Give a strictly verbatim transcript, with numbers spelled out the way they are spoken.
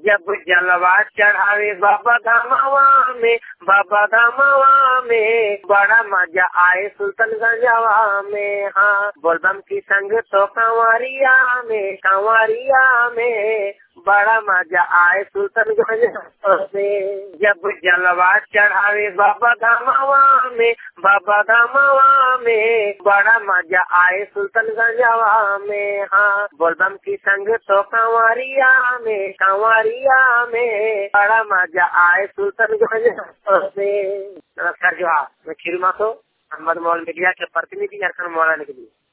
जब जलवा चढ़ावे बाबा धामवा में, बाबा धामवा में बड़ा मजा आए सुल्तानगंजवा में। हाँ, बोलबम की संग तो कंवरिया में, कंवरिया में बड़ा मजा आए सुल्तानगंज में। जब जलवा चढ़ावे बाबा धामवा में, बाबा धामवा में बड़ा मजा आए सुल्तानगंजवा में। हाँ, बोलबम की संग तो कंवरिया में, कंवरिया में बड़ा मजा आए सुल्तानगंज में। नमस्कार जोहार, मैं खीरू माथो, अहमद मॉल मीडिया के प्रतिनिधि झारखंड मौलाना के लिए।